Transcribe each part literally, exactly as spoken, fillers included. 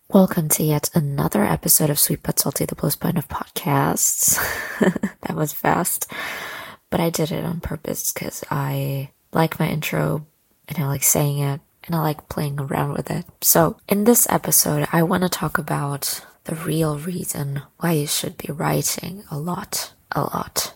Welcome to yet another episode of Sweet But Salty, the Plus Point of Podcasts. That was fast, but I did it on purpose because I like my intro and I like saying it and I like playing around with it. So in this episode, I want to talk about the real reason why you should be writing a lot, a lot.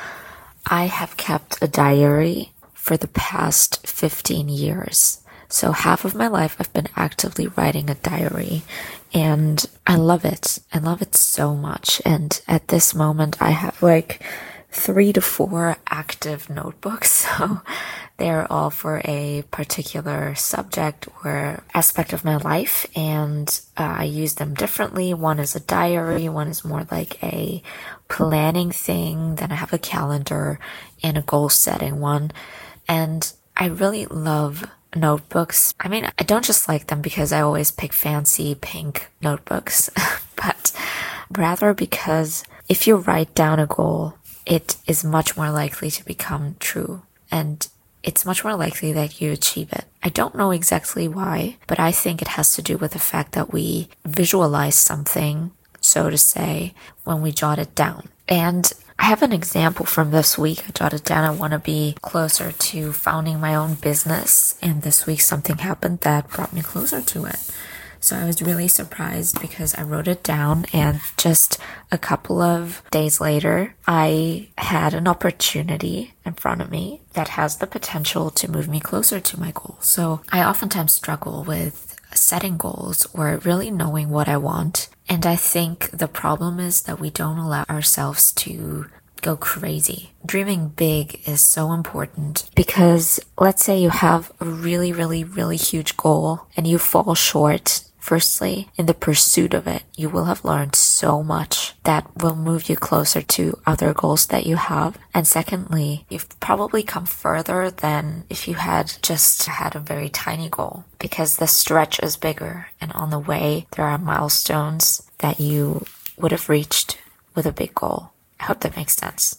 I have kept a diary for the past fifteen years. So half of my life I've been actively writing a diary and I love it. I love it so much. And at this moment I have like three to four active notebooks. So they're all for a particular subject or aspect of my life. And uh, I use them differently. One is a diary. One is more like a planning thing. Then I have a calendar and a goal setting one. And I really love notebooks. I mean, I don't just like them because I always pick fancy pink notebooks, but rather because if you write down a goal, it is much more likely to become true and it's much more likely that you achieve it. I don't know exactly why, but I think it has to do with the fact that we visualize something, so to say, when we jot it down. And I have an example from this week. I jotted down I want to be closer to founding my own business. And this week something happened that brought me closer to it. So I was really surprised because I wrote it down and just a couple of days later, I had an opportunity in front of me that has the potential to move me closer to my goal. So I oftentimes struggle with setting goals or really knowing what I want. And I think the problem is that we don't allow ourselves to go crazy. Dreaming big is so important because let's say you have a really, really, really huge goal and you fall short. Firstly, in the pursuit of it, you will have learned so much that will move you closer to other goals that you have. And secondly, you've probably come further than if you had just had a very tiny goal because the stretch is bigger and on the way there are milestones that you would have reached with a big goal. I hope that makes sense.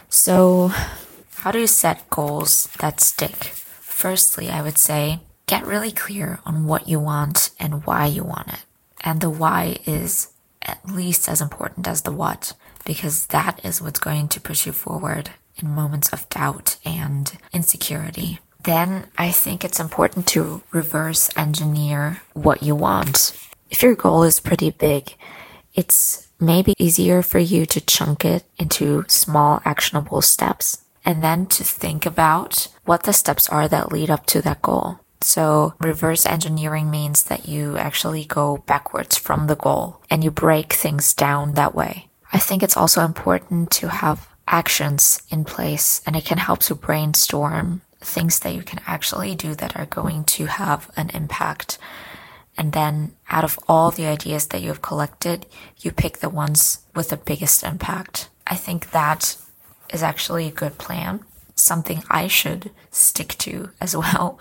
So, how do you set goals that stick? Firstly, I would say, get really clear on what you want and why you want it. And the why is at least as important as the what, because that is what's going to push you forward in moments of doubt and insecurity. Then I think it's important to reverse engineer what you want. If your goal is pretty big, it's maybe easier for you to chunk it into small actionable steps and then to think about what the steps are that lead up to that goal. So reverse engineering means that you actually go backwards from the goal and you break things down that way. I think it's also important to have actions in place and it can help to brainstorm things that you can actually do that are going to have an impact. And then out of all the ideas that you've collected, you pick the ones with the biggest impact. I think that is actually a good plan, something I should stick to as well.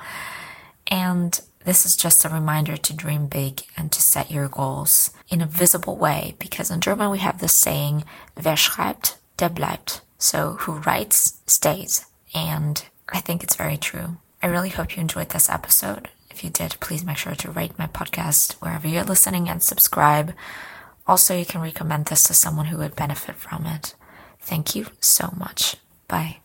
And this is just a reminder to dream big and to set your goals in a visible way, because in German we have this saying, wer schreibt, der bleibt. So who writes stays. And I think it's very true. I really hope you enjoyed this episode. If you did, please make sure to rate my podcast wherever you're listening and subscribe. Also, you can recommend this to someone who would benefit from it. Thank you so much. Bye.